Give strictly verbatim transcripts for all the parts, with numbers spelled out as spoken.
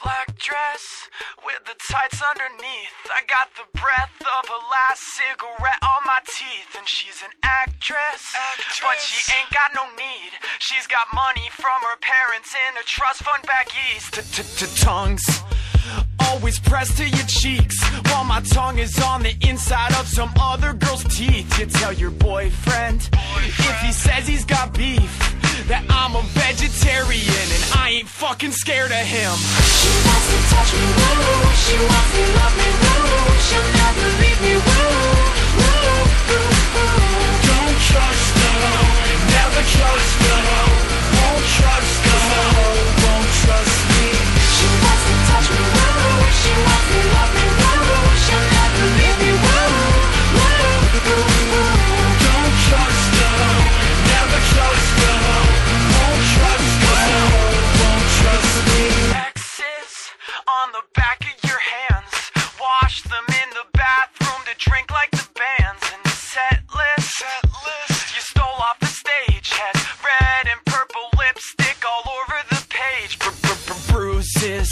Black dress with the tights underneath. I got the breath of her last cigarette on my teeth. And she's an actress, actress, but she ain't got no need. She's got money from her parents in a trust fund back east. Tongues always pressed to your cheeks, while my tongue is on the inside of some other girl's teeth. You tell your boyfriend, if he says he's got beef, that I'm a vegetarian and I ain't fucking scared of him. She wants to touch me, woo. She wants to love me, woo. She'll never leave me, woo. Woo, woo, woo. Don't trust her, never trust her. Won't trust her, won't trust me. She wants to touch me, woo. She wants to love me, woo. She'll never leave me, woo. Woo, woo, woo. Don't trust her, never trust her. Won't trust her, won't trust me. X's on the back of your hands. Wash them in the bathroom to drink like the bands. And the set list, set list you stole off the stage had red and purple lipstick all over the page. Bruises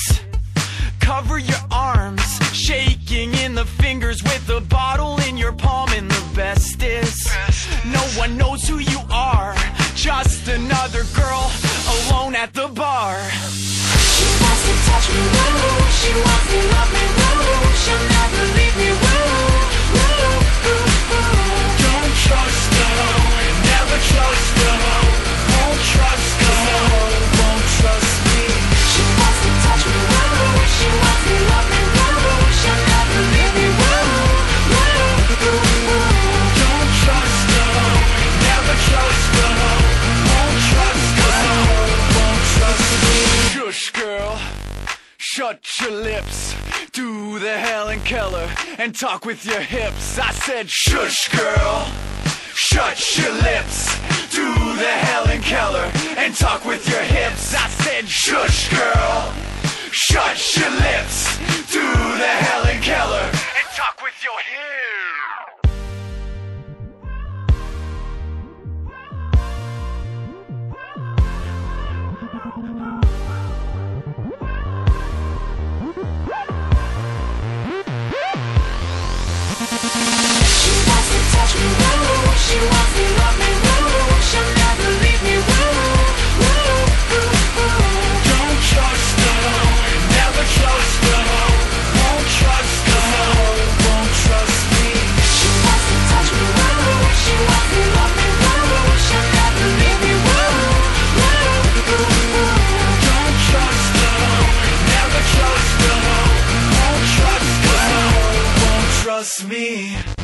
cover your arms, shaking in the fingers with the bottle in your palm. And the best is, no one knows who you are, just another girl alone at the bar. She wants to touch me, woo. She wants to love me, woo. She'll never leave me, woo. Woo, woo, woo. Don't trust her, never trust her. Won't trust her, won't trust me. She wants to touch me, woo. She wants to love me, woo. She'll never leave me, woo. Woo, woo, woo. Don't trust her, never trust her. Won't trust her, won't trust me. Shush, girl, shut your lips. Do the Helen Keller and talk with your hips. I said shush, girl, shut your lips. Do the Helen Keller and talk with your hips. I said shush, girl, shut your lips. Do the Helen Keller and talk with your hips. She wants to touch me, woo. She wants to love me, woo. She'll never leave me, woo. Woo, woo, woo. Don't trust her, never trust her. Won't trust her, won't trust me. She wants to touch me, woo. She wants to love me, woo. She'll never leave me, woo. Woo, woo, woo. Don't trust her, never trust her. Won't trust her, won't trust me.